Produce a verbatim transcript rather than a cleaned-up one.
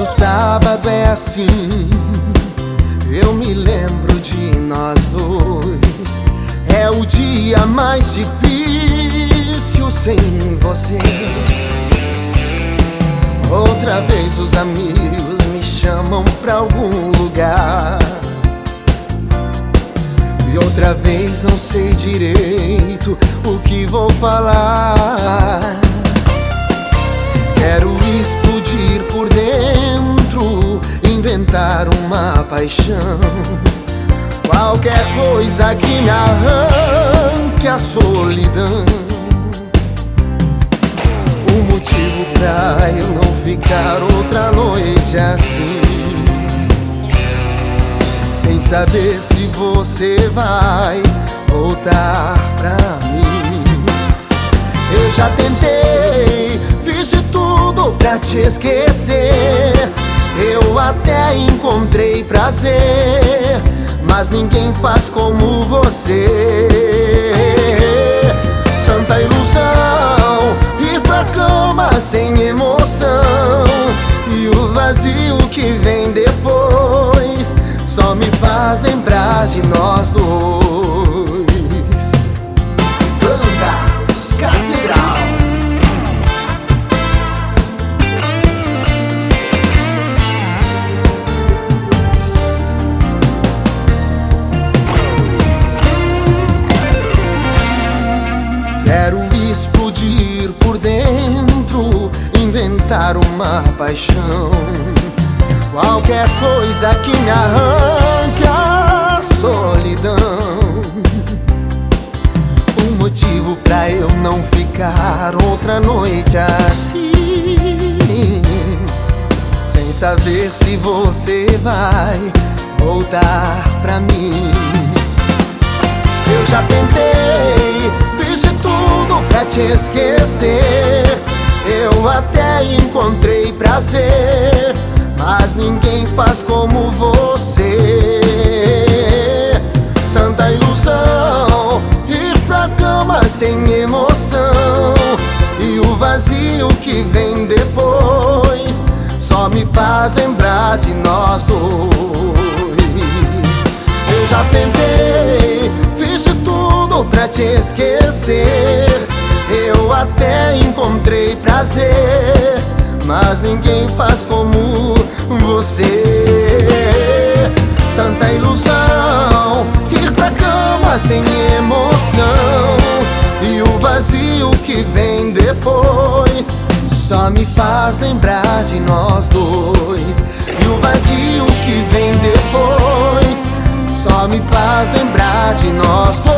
sábado é assim, eu me lembro de nós dois. É o dia mais difícil sem você. Outra vez os amigos me chamam pra algum lugar, e outra vez não sei direito o que vou falar. Quero explodir por dentro, inventar uma paixão, qualquer coisa que me arranque a solidão. O motivo pra eu não ficar outra noite assim, sem saber se você vai voltar pra mim. Eu já tentei, fiz de tudo pra te esquecer. Eu até encontrei prazer, mas ninguém faz como você. Tanta ilusão, ir pra cama sem emoção, e o vazio que vem depois só me faz lembrar de nós dois. Banda Catedral. Quero explodir por dentro, inventar uma paixão, qualquer coisa que me arranque a solidão. Um motivo pra eu não ficar outra noite assim, sem saber se você vai voltar pra mim. Eu já tentei, fiz de tudo pra te esquecer. Eu até encontrei prazer, mas ninguém faz como você. Tanta ilusão, ir pra cama sem emoção, e o vazio que vem depois só me faz lembrar de nós dois. Eu já tentei, fiz de tudo pra te esquecer. Eu até encontrei prazer, mas ninguém faz como você. Tanta ilusão, ir pra cama sem emoção, e o vazio que vem depois só me faz lembrar de nós dois. E o vazio que vem depois só me faz lembrar de nós dois.